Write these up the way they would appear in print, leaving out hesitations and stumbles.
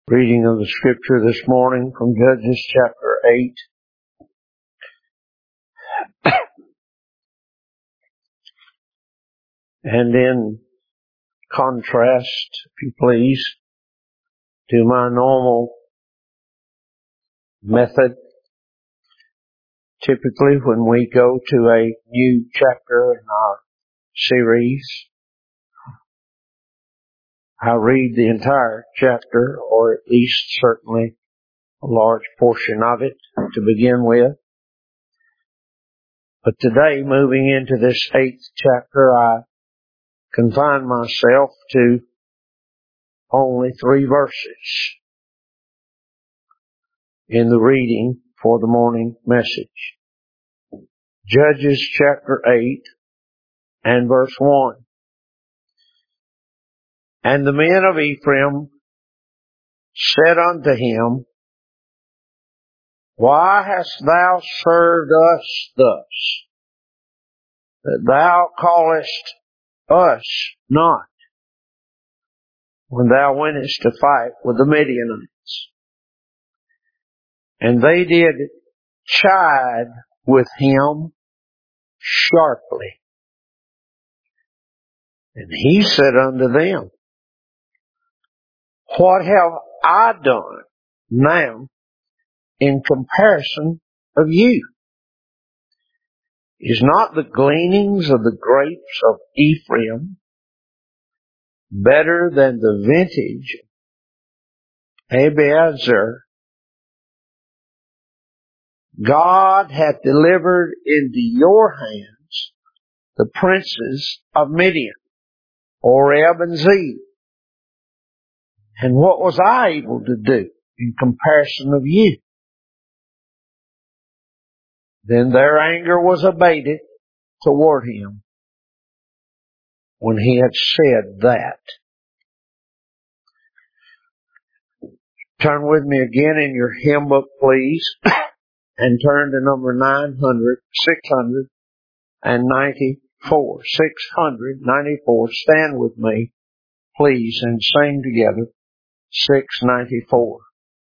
Reading of the Scripture this morning from Judges chapter 8. And in contrast, if you please, to my normal method, typically when we go to a new chapter in our series, I read the entire chapter, or at least certainly a large portion of it to begin with. But today, moving into this 8th chapter, I confine myself to only 3 verses in the reading for the morning message. Judges chapter 8 and verse 1. And the men of Ephraim said unto him, Why hast thou served us thus, that thou callest us not, when thou wentest to fight with the Midianites? And they did chide with him sharply. And he said unto them, What have I done now in comparison of you? Is not the gleanings of the grapes of Ephraim better than the vintage of Abiezer? God hath delivered into your hands the princes of Midian, Oreb and Zeb. And what was I able to do in comparison of you? Then their anger was abated toward him when he had said that. Turn with me again in your hymn book, please, and turn to number 694. 694. Stand with me, please, and sing together 694.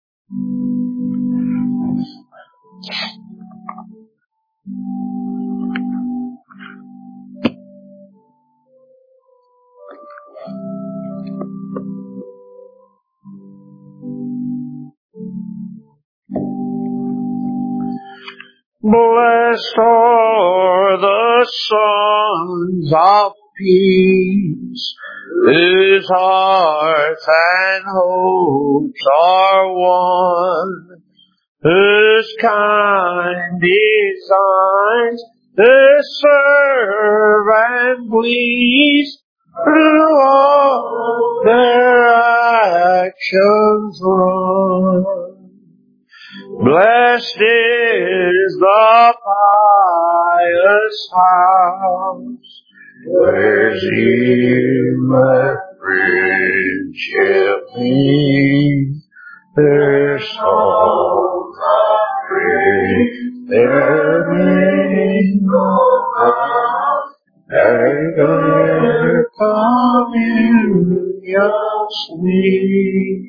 Blessed are the sons of peace, whose hearts and hopes are one, whose kind designs to serve and please through all their actions run. Blessed is the pious house, where zeal and friendship meet. Their songs of praise, their mingled love, their communion sweet.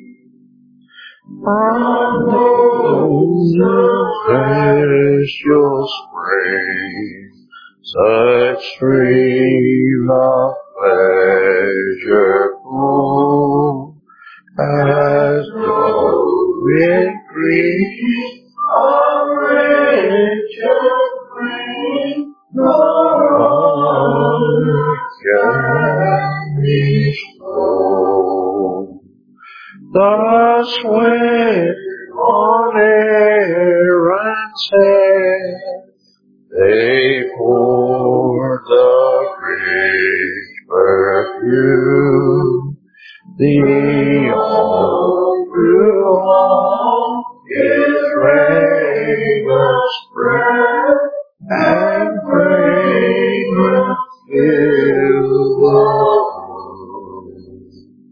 From those of celestial spring, such stream of pleasure full, as though increase of riches bring, nor honor can be shown. Thus when on Aaron's head they poured the rich perfume, the all through all his raiment spread, and fragrance filled the room.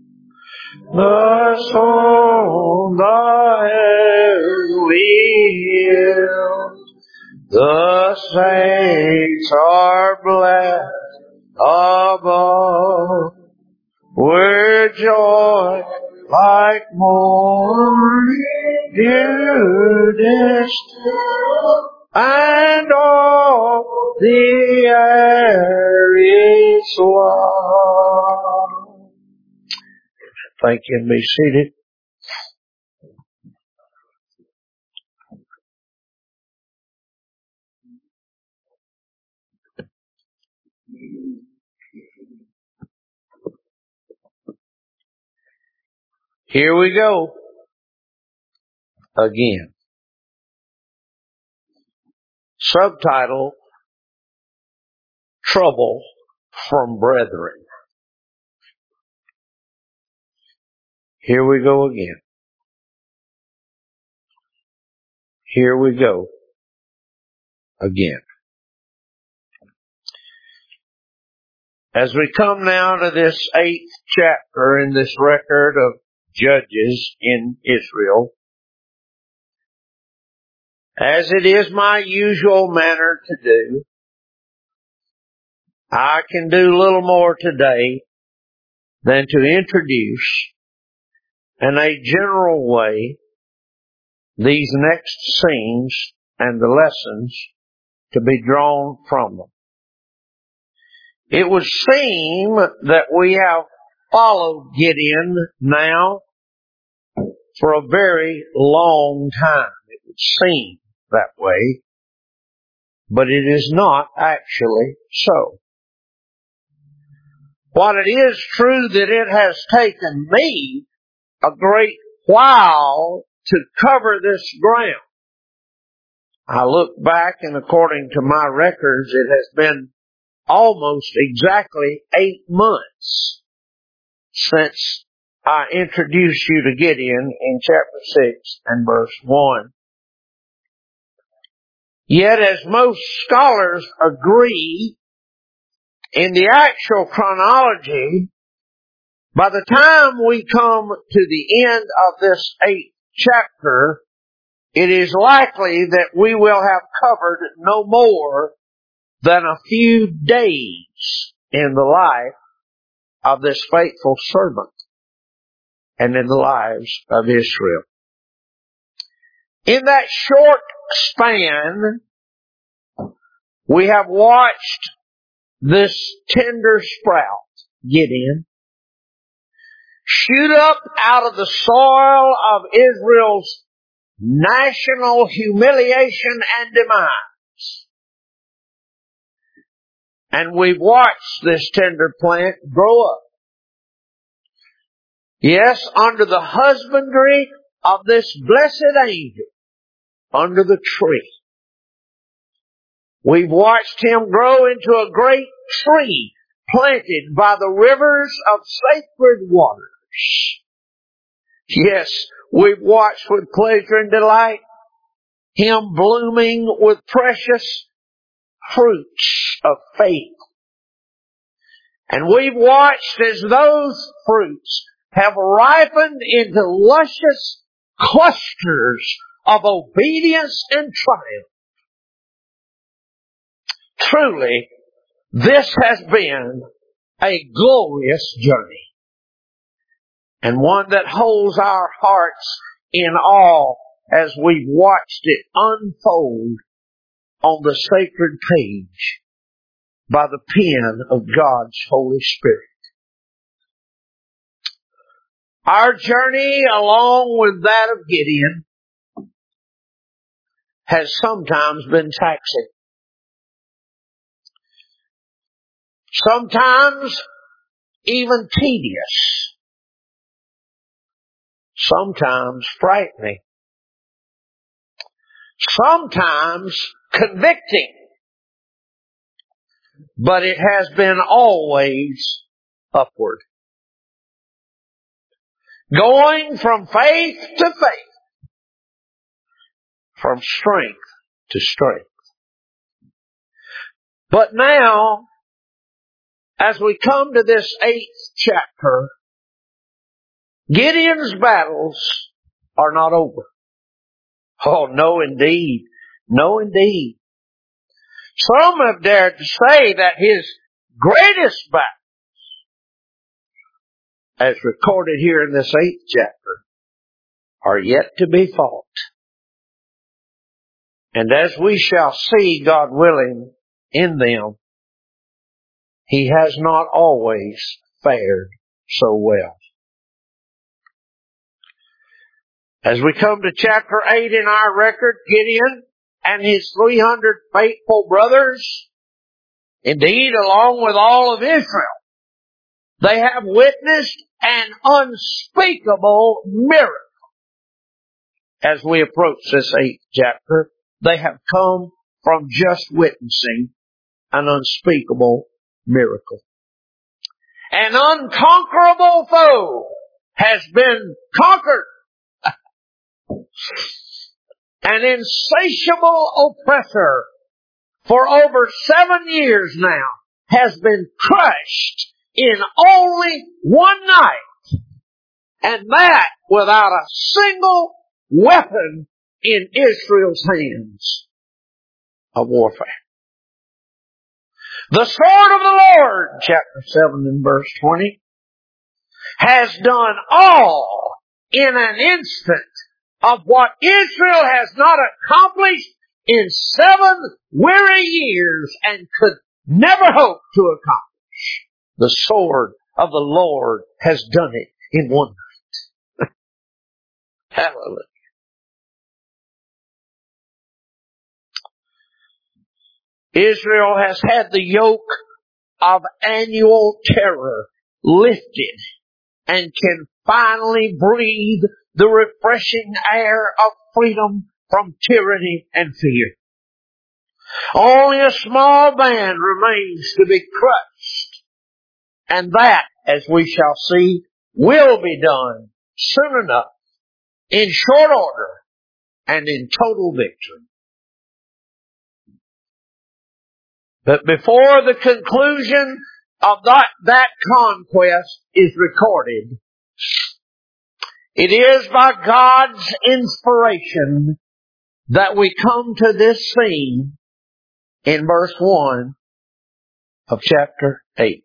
Thus on the heavenly hills the saints are blessed above, where joy like morning dew distill, and all the air is warm. Thank you, and be seated. Here we go again. Subtitle, Trouble from Brethren. Here we go again. Here we go again. As we come now to this 8th chapter in this record of judges in Israel, as it is my usual manner to do, I can do little more today than to introduce, in a general way, these next scenes and the lessons to be drawn from them. It would seem that we have followed Gideon now for a very long time. It would seem that way, but it is not actually so. While it is true that it has taken me a great while to cover this ground, I look back and according to my records, it has been almost exactly 8 months since I introduced you to Gideon in chapter 6 and verse 1. Yet as most scholars agree, in the actual chronology, by the time we come to the end of this 8th chapter, it is likely that we will have covered no more than a few days in the life of this faithful servant and in the lives of Israel. In that short span, we have watched this tender sprout, Gideon, shoot up out of the soil of Israel's national humiliation and demise. And we've watched this tender plant grow up. Yes, under the husbandry of this blessed angel, under the tree. We've watched him grow into a great tree planted by the rivers of sacred waters. Yes, we've watched with pleasure and delight him blooming with precious fruits of faith. And we've watched as those fruits have ripened into luscious clusters of obedience and triumph. Truly, this has been a glorious journey, and one that holds our hearts in awe as we've watched it unfold on the sacred page by the pen of God's Holy Spirit. Our journey, along with that of Gideon, has sometimes been taxing. Sometimes even tedious. Sometimes frightening. Sometimes convicting. But it has been always upward. Going from faith to faith. From strength to strength. But now, as we come to this 8th chapter, Gideon's battles are not over. Oh, no indeed. No indeed. Some have dared to say that his greatest battles as recorded here in this 8th chapter, are yet to be fought. And as we shall see, God willing, in them, He has not always fared so well. As we come to chapter 8 in our record, Gideon and his 300 faithful brothers, indeed along with all of Israel, they have witnessed an unspeakable miracle. As we approach this 8th chapter, they have come from just witnessing an unspeakable miracle. An unconquerable foe has been conquered. An insatiable oppressor for over 7 years now has been crushed in only one night, and that without a single weapon in Israel's hands of warfare. The sword of the Lord, chapter 7 and verse 20, has done all in an instant of what Israel has not accomplished in 7 weary years and could never hope to accomplish. The sword of the Lord has done it in one night. Hallelujah. Israel has had the yoke of annual terror lifted and can finally breathe the refreshing air of freedom from tyranny and fear. Only a small band remains to be crushed, and that, as we shall see, will be done soon enough, in short order, and in total victory. But before the conclusion of that conquest is recorded, it is by God's inspiration that we come to this scene in verse 1 of chapter 8.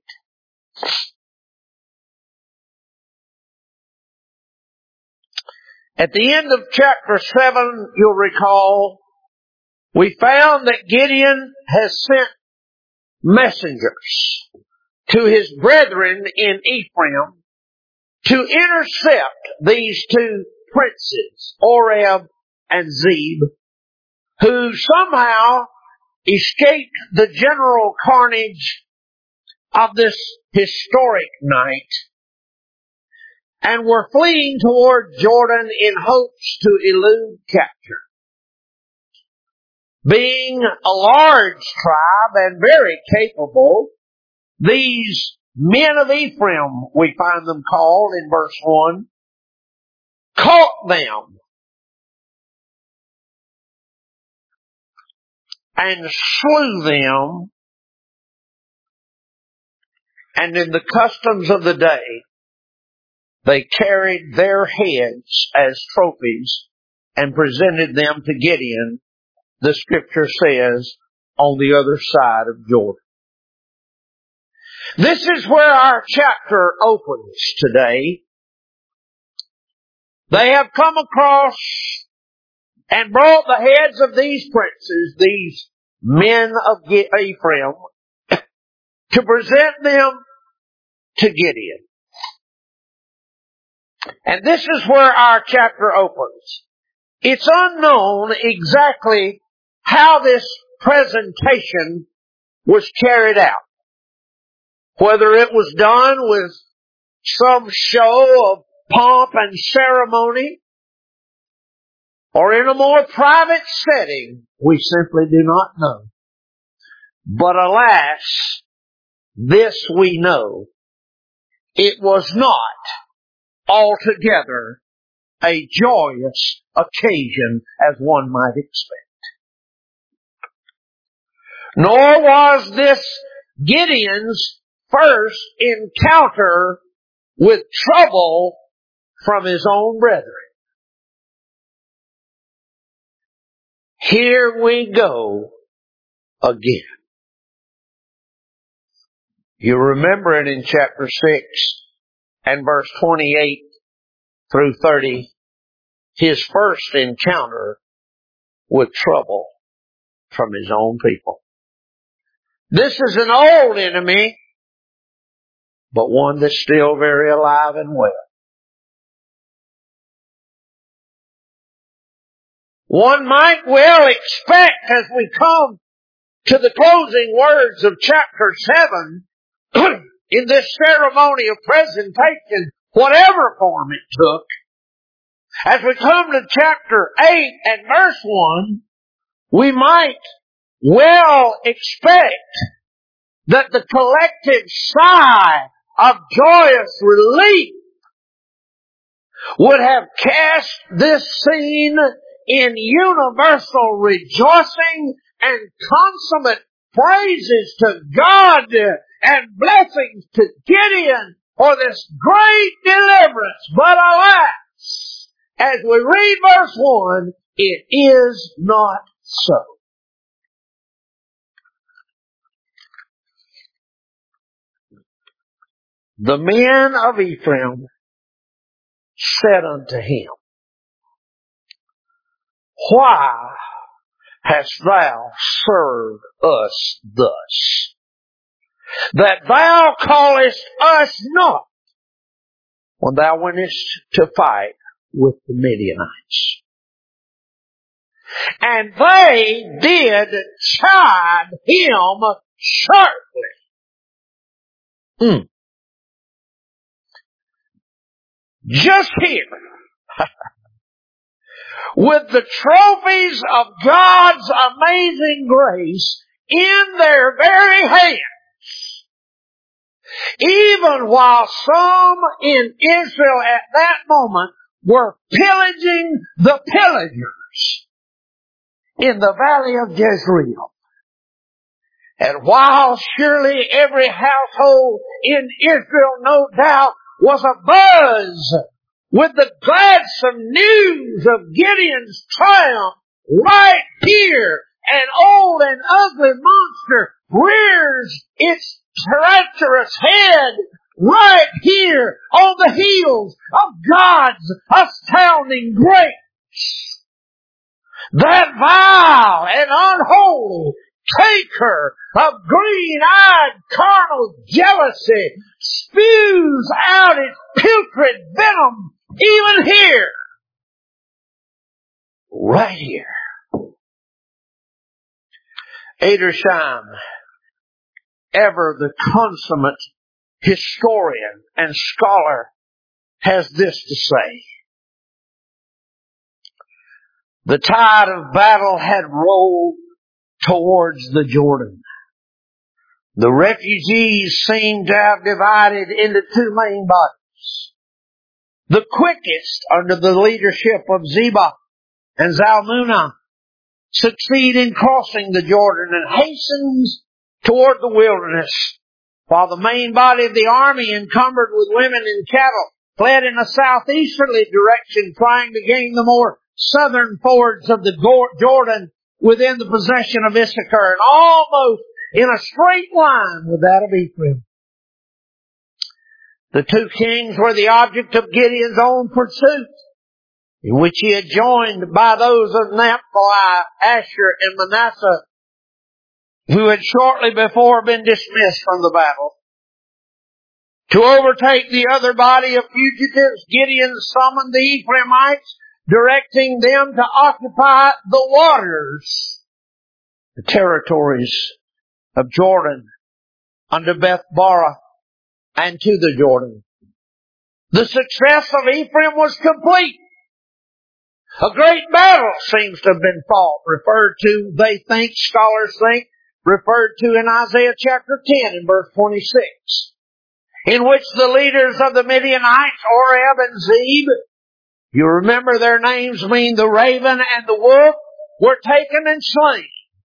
At the end of chapter 7, you'll recall, we found that Gideon has sent messengers to his brethren in Ephraim to intercept these 2 princes, Oreb and Zeb, who somehow escaped the general carnage of this historic night and were fleeing toward Jordan in hopes to elude capture. Being a large tribe and very capable, these men of Ephraim, we find them called in verse 1, caught them and slew them, and in the customs of the day, they carried their heads as trophies and presented them to Gideon, the scripture says, on the other side of Jordan. This is where our chapter opens today. They have come across and brought the heads of these princes, these men of Ephraim, to present them to Gideon. And this is where our chapter opens. It's unknown exactly how this presentation was carried out. Whether it was done with some show of pomp and ceremony, or in a more private setting, we simply do not know. But alas, this we know. It was not altogether a joyous occasion as one might expect. Nor was this Gideon's first encounter with trouble from his own brethren. Here we go again. You remember it in chapter 6 and verse 28 through 30, his first encounter with trouble from his own people. This is an old enemy, but one that's still very alive and well. One might well expect as we come to the closing words of chapter 7, in this ceremony of presentation, whatever form it took, as we come to chapter 8 and verse 1, we might well expect that the collective sigh of joyous relief would have cast this scene in universal rejoicing and consummate praises to God and blessings to Gideon for this great deliverance. But alas, as we read verse 1, it is not so. The men of Ephraim said unto him, Why hast thou served us thus, that thou callest us not when thou wentest to fight with the Midianites? And they did chide him sharply. Just here, with the trophies of God's amazing grace in their very hands, even while some in Israel at that moment were pillaging the pillagers in the valley of Jezreel. And while surely every household in Israel, no doubt, was abuzz with the gladsome news of Gideon's triumph, right here an old and ugly monster rears its treacherous head right here on the heels of God's astounding grace. That vile and unholy taker of green-eyed carnal jealousy spews out its putrid venom even here. Right here. Edersheim, ever the consummate historian and scholar, has this to say. The tide of battle had rolled towards the Jordan. The refugees seemed to have divided into two main bodies. The quickest, under the leadership of Zebah and Zalmunna, succeed in crossing the Jordan and hastens toward the wilderness, while the main body of the army, encumbered with women and cattle, fled in a southeasterly direction, trying to gain the more southern fords of the Jordan within the possession of Issachar, and almost in a straight line with that of Ephraim. The two kings were the object of Gideon's own pursuit, in which he had joined by those of Naphtali, Asher, and Manasseh, who had shortly before been dismissed from the battle. To overtake the other body of fugitives, Gideon summoned the Ephraimites, directing them to occupy the waters, the territories of Jordan, under Beth-barah, and to the Jordan. The success of Ephraim was complete. A great battle seems to have been fought, scholars think, referred to in Isaiah chapter 10 and verse 26, in which the leaders of the Midianites, Oreb and Zeb, you remember their names mean the raven and the wolf, were taken and slain.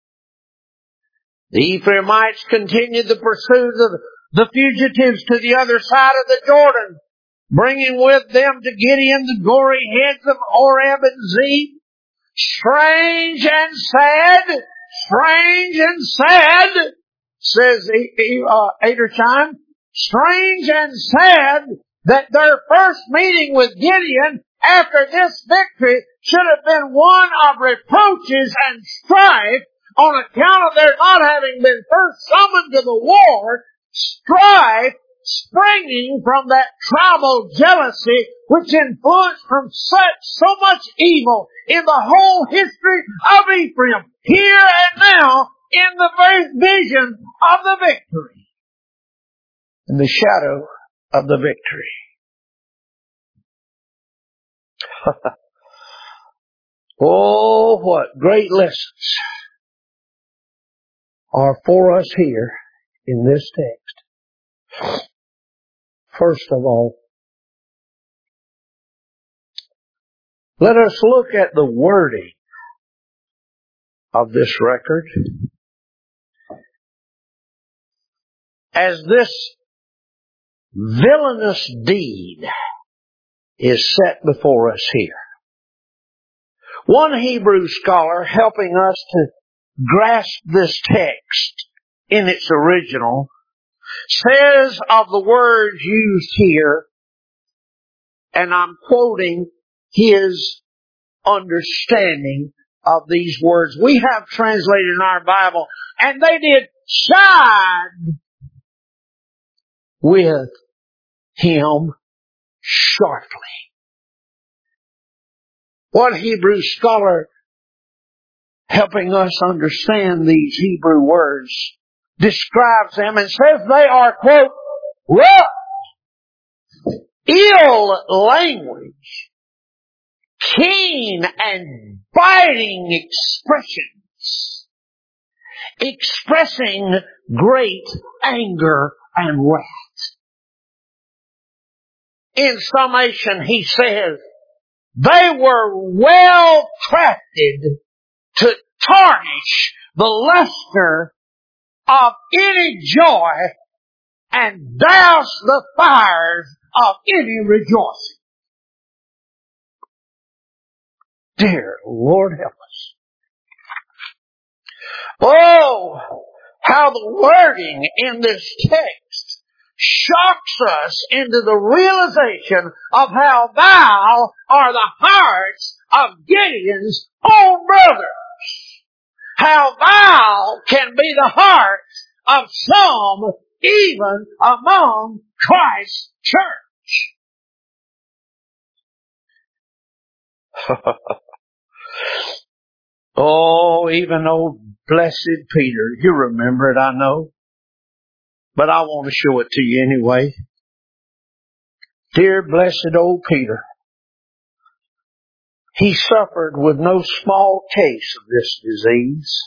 The Ephraimites continued the pursuit of the fugitives to the other side of the Jordan, bringing with them to Gideon the gory heads of Oreb and Zeb. Strange and sad, says Edersheim, strange and sad that their first meeting with Gideon after this victory should have been one of reproaches and strife on account of their not having been first summoned to the war, strife springing from that tribal jealousy which influenced from so much evil in the whole history of Ephraim, here and now in the very vision of the victory, in the shadow of the victory. Oh, what great lessons are for us here in this text. First of all, let us look at the wording of this record. As this villainous deed is set before us here. One Hebrew scholar helping us to grasp this text in its original says of the words used here, and I'm quoting his understanding of these words. We have translated in our Bible, and they did side with him sharply. One Hebrew scholar helping us understand these Hebrew words describes them and says they are, quote, rough, ill language, keen and biting expressions, expressing great anger and wrath. In summation, he says, they were well crafted to tarnish the luster of any joy and douse the fires of any rejoicing. Dear Lord, help us. Oh, how the wording in this text shocks us into the realization of how vile are the hearts of Gideon's own brothers. How vile can be the hearts of some even among Christ's church. Oh, even old blessed Peter. You remember it, I know. But I want to show it to you anyway. Dear blessed old Peter. He suffered with no small case of this disease.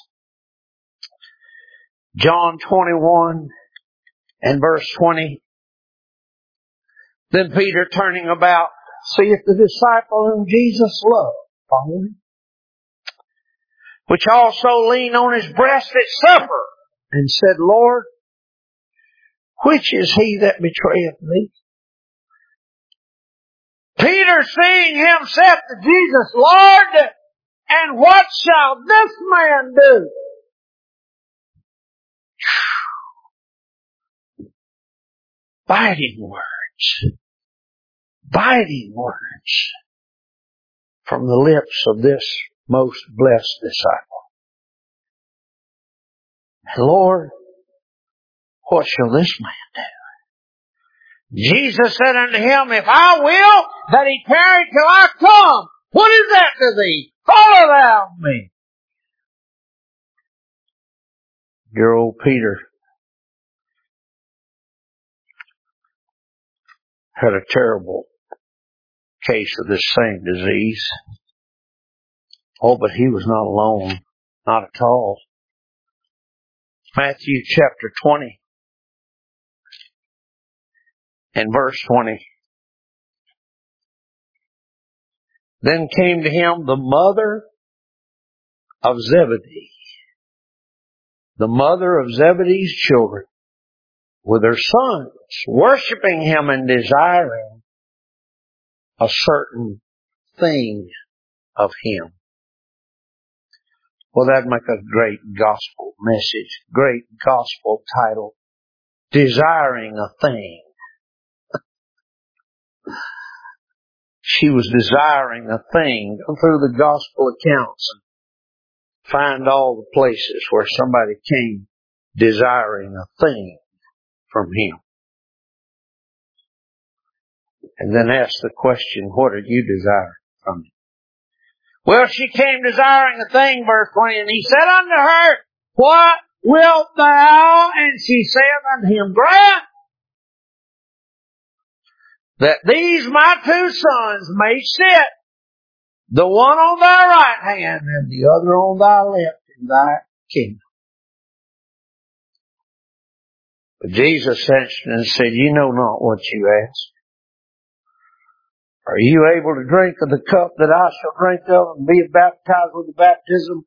John 21 and verse 20. Then Peter, turning about, seeth the disciple whom Jesus loved, following, which also leaned on his breast at supper, and said, Lord, which is he that betrayeth me? Peter, seeing him, said to Jesus, Lord, and what shall this man do? Biting words. Biting words from the lips of this most blessed disciple. And Lord, what shall this man do? Jesus said unto him, if I will that he tarry till I come, what is that to thee? Follow thou me. Dear old Peter had a terrible case of this same disease. Oh, but he was not alone. Not at all. Matthew chapter 20 and verse 20. Then came to him the mother of Zebedee, the mother of Zebedee's children, with her sons, worshiping him and desiring a certain thing of him. Well, that'd make a great gospel message, great gospel title, Desiring a Thing. she was desiring a thing. Go through the gospel accounts and find all the places where somebody came desiring a thing from Him. And then ask the question, what did you desire from Him? Well, she came desiring a thing, verse 20, and He said unto her, what wilt thou? And she said unto Him, grant that these my two sons may sit, the one on thy right hand and the other on thy left in thy kingdom. But Jesus answered and said, you know not what you ask. Are you able to drink of the cup that I shall drink of and be baptized with the baptism?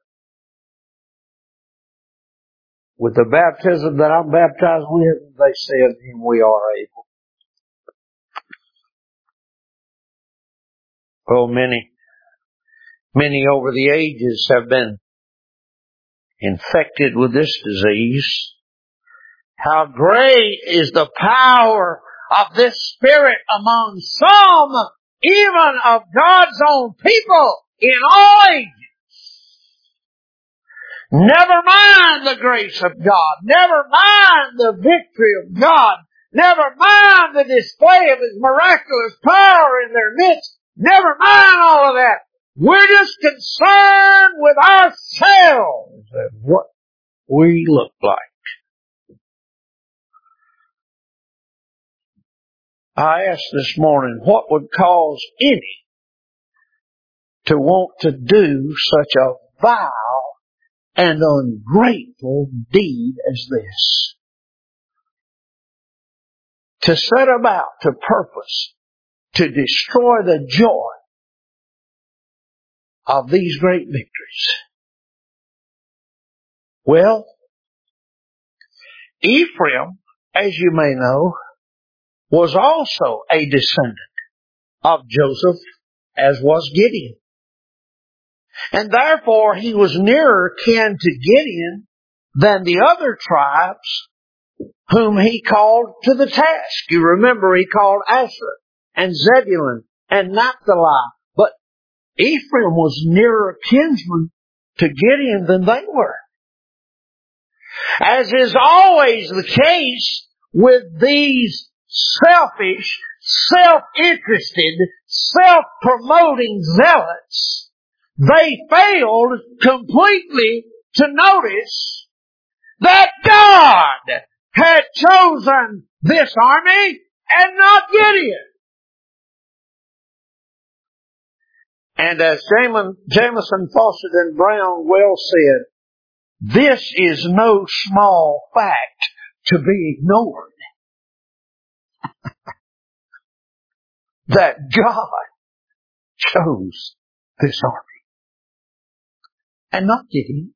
With the baptism that I'm baptized with? And they said to Him, we are able. Oh, many over the ages have been infected with this disease. How great is the power of this Spirit among some, even of God's own people in all ages. Never mind the grace of God. Never mind the victory of God. Never mind the display of His miraculous power in their midst. Never mind all of that. We're just concerned with ourselves and what we look like. I asked this morning, what would cause any to want to do such a vile and ungrateful deed as this? To set about to purpose to destroy the joy of these great victories. Well, Ephraim, as you may know, was also a descendant of Joseph, as was Gideon. And therefore he was nearer kin to Gideon than the other tribes whom he called to the task. You remember he called Asher and Zebulun and Naphtali. But Ephraim was nearer kinsman to Gideon than they were. As is always the case with these selfish, self-interested, self-promoting zealots, they failed completely to notice that God had chosen this army and not Gideon. And as Jamison, Fawcett, and Brown well said, this is no small fact to be ignored. That God chose this army and not Gideon.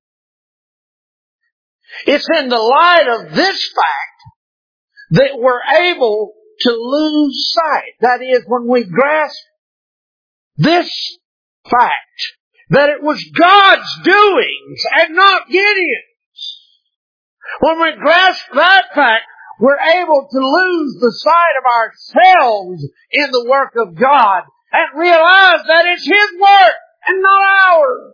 It's in the light of this fact that we're able to lose sight. That is, when we grasp this fact, that it was God's doings and not Gideon's. When we grasp that fact, we're able to lose the sight of ourselves in the work of God and realize that it's His work and not ours.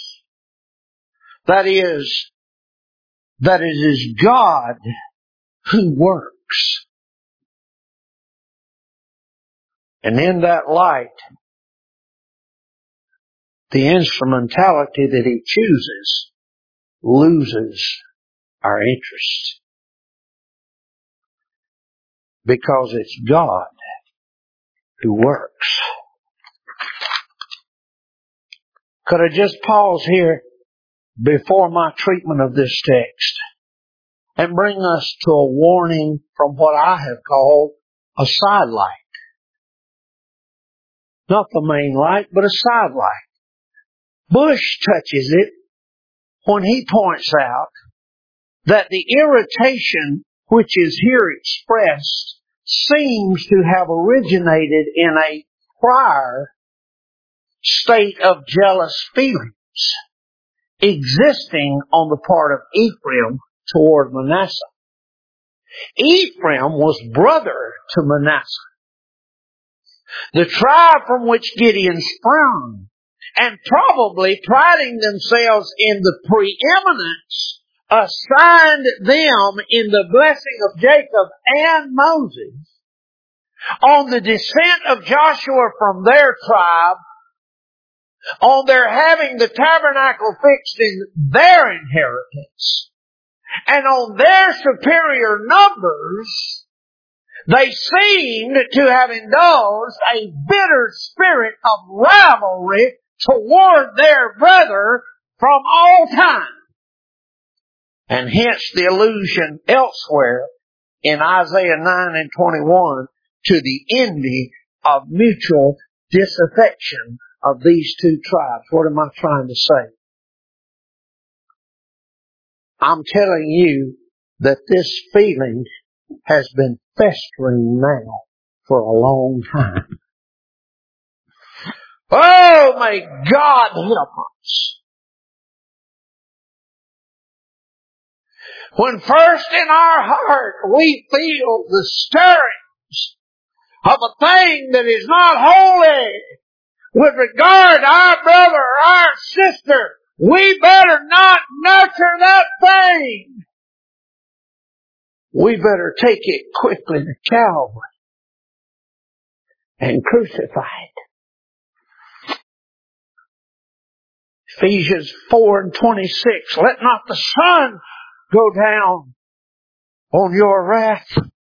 That it is God who works. And in that light, the instrumentality that He chooses loses our interest. Because it's God who works. Could I just pause here before my treatment of this text and bring us to a warning from what I have called a side light? Not the main light, but a side light. Bush touches it when he points out that the irritation which is here expressed seems to have originated in a prior state of jealous feelings existing on the part of Ephraim toward Manasseh. Ephraim was brother to Manasseh. the tribe from which Gideon sprung, and probably priding themselves in the preeminence assigned them in the blessing of Jacob and Moses, on the descent of Joshua from their tribe, on their having the tabernacle fixed in their inheritance, and on their superior numbers, they seemed to have indulged a bitter spirit of rivalry toward their brother from all time. And hence the allusion elsewhere in Isaiah 9 and 21 to the envy of mutual disaffection of these two tribes. What am I trying to say? I'm telling you that this feeling has been festering now for a long time. Oh, may God help us. When first in our heart we feel the stirrings of a thing that is not holy with regard to our brother or our sister, we better not nurture that thing. We better take it quickly to Calvary and crucify it. Ephesians 4 and 26, let not the sun go down on your wrath.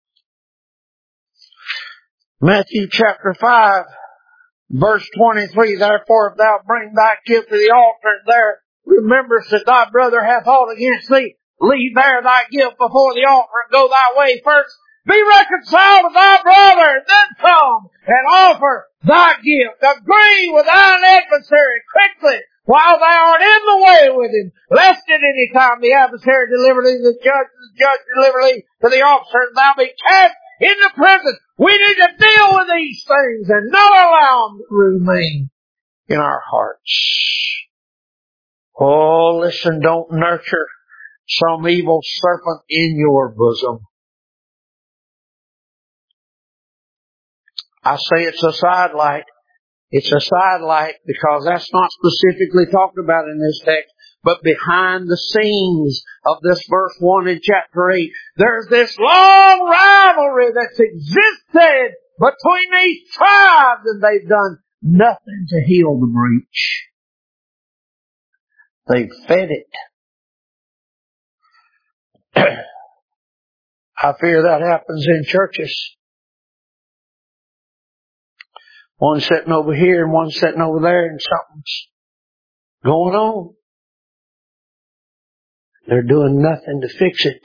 Matthew chapter 5, verse 23, therefore if thou bring thy gift to the altar, and there rememberest that thy brother hath aught against thee, leave there thy gift before the altar and go thy way first. Be reconciled with thy brother, and then come and offer thy gift. Agree with thine adversary quickly while thou art in the way with him, lest at any time the adversary deliver thee to the judge, and the judge deliver thee to the officer, and thou be cast into prison. We need to deal with these things and not allow them to remain in our hearts. Oh, listen, don't nurture some evil serpent in your bosom. I say it's a sidelight. It's a sidelight because that's not specifically talked about in this text. But behind the scenes of this verse 1 in chapter 8, there's this long rivalry that's existed between these tribes, and they've done nothing to heal the breach. They've fed it. I fear that happens in churches. One sitting over here and one sitting over there, and something's going on. They're doing nothing to fix it.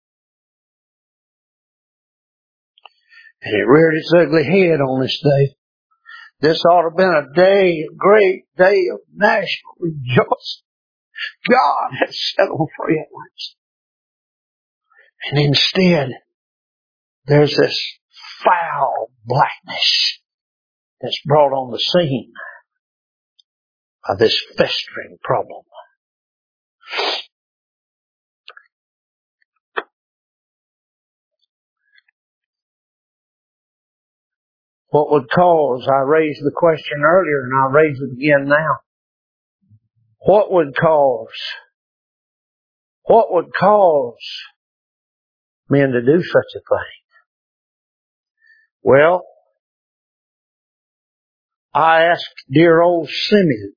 And it reared its ugly head on this day. This ought to have been a day, a great day of national rejoicing. God has set on free at once. And instead, there's this foul blackness that's brought on the scene by this festering problem. What would cause, I raised the question earlier and I'll raise it again now. What would cause men to do such a thing? Well, I asked dear old Simeon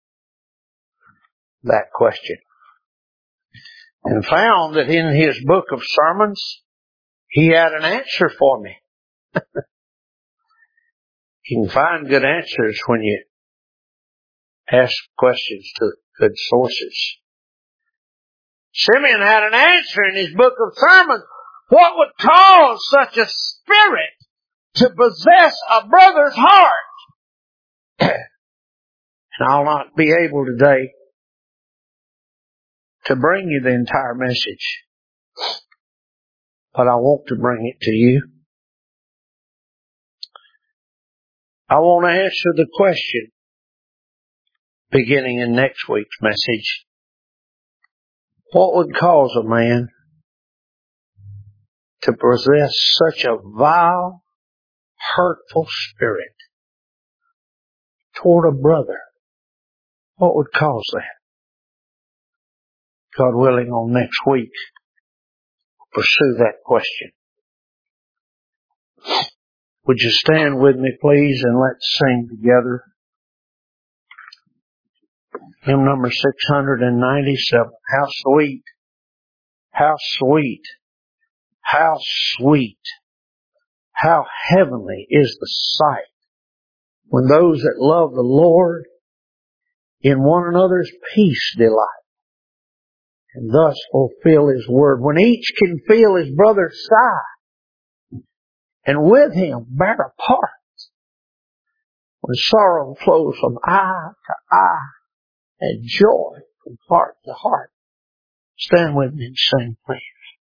that question and found that in his book of sermons, he had an answer for me. You can find good answers when you ask questions to good sources. Simeon had an answer in his book of sermons. What would cause such a spirit to possess a brother's heart? And I'll not be able today to bring you the entire message, but I want to bring it to you. I want to answer the question beginning in next week's message. What would cause a man to possess such a vile, hurtful spirit toward a brother, what would cause that? God willing, on next week, we'll pursue that question. Would you stand with me, please, and let's sing together? Hymn number 697. How sweet, how sweet, how sweet, how heavenly is the sight when those that love the Lord in one another's peace delight, and thus fulfill His word. When each can feel his brother's sigh, and with him bear a part. When sorrow flows from eye to eye, and joy from heart to heart. Stand with me and sing, please.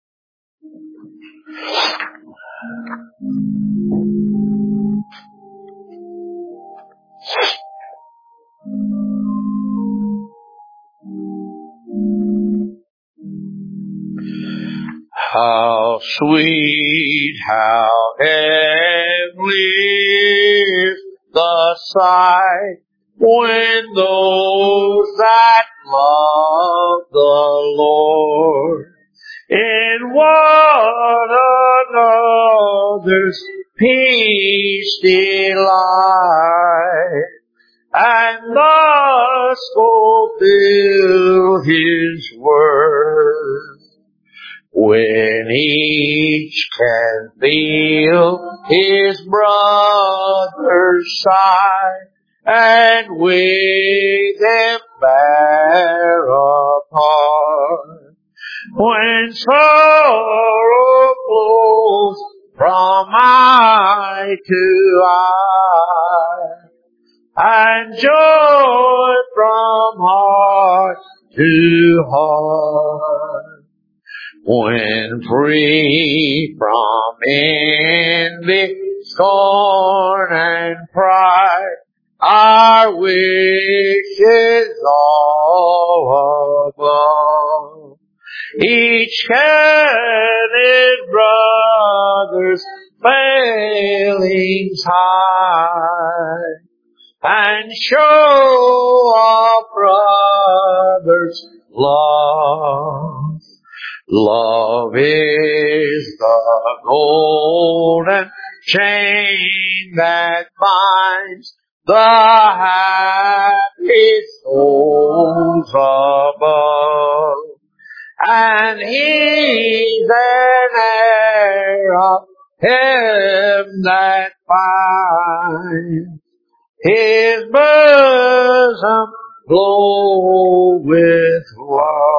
How sweet, how heavenly is the sight when those that love the Lord in one another's peace delight, and thus fulfill His word. When each can feel his brother's sigh, and with them bear a part. When sorrow flows from eye to eye, and joy from heart to heart. When free from envy, scorn, and pride, our wishes all above, each can his brother's failings hide, and show our brother's love. Love is the golden chain that binds the happy souls above, and He's an heir of Him that finds His bosom glow with love.